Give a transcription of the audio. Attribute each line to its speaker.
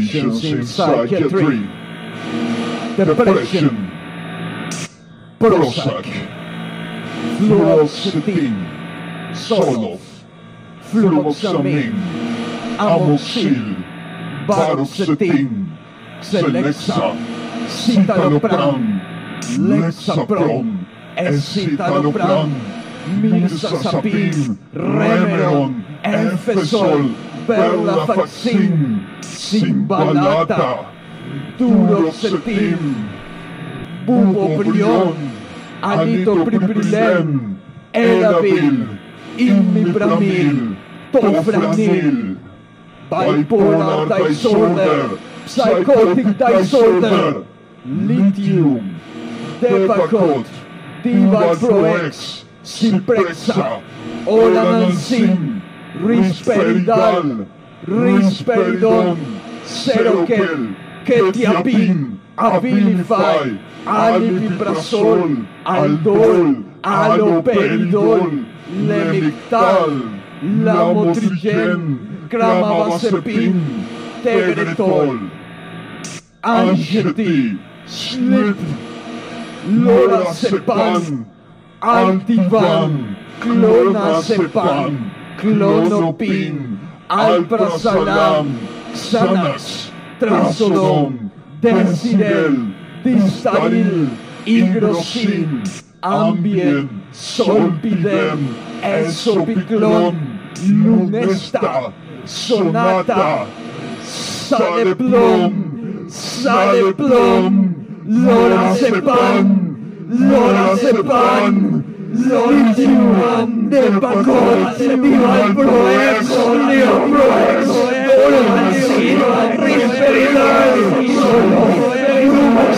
Speaker 1: Lesions in psychiatry, depression, Prozac, fluoxetine, Zoloft, fluvoxamine, amoxil, paroxetine, Celexa, citalopram, Lexaprom, escitalopram, mirtazapine, Remeron, Efesol, Venlafaxine, Cimbalata, duloxetine, buboprion, anitropripilen, Elavil, imipramil, tofranil, bipolar disorder, psychotic disorder, lithium, Depakote, Divalproex, Ciprexa, Olanzapine, Risperidal, Risperidon, Seroquel, Quetiapine, Abilify, Alipiprazol, Aldol, Aloperidol, Lemictal, Lamotrigine, Cramamazepine, Tegretol, Angeti, Slip, Lorazepam, Antivan, Clonazepam, Clonopin, Alprazolam, Xanax, Trazodone, Densidel, Distalil, Higroscin, Ambien, Solpidem, Esopiclon, Lunesta, Sonata, Saleplom, Lorazepam, Lithium, Depakote, Divalproex, Leoproex, Olanzapine, Risperidal, Zoloft,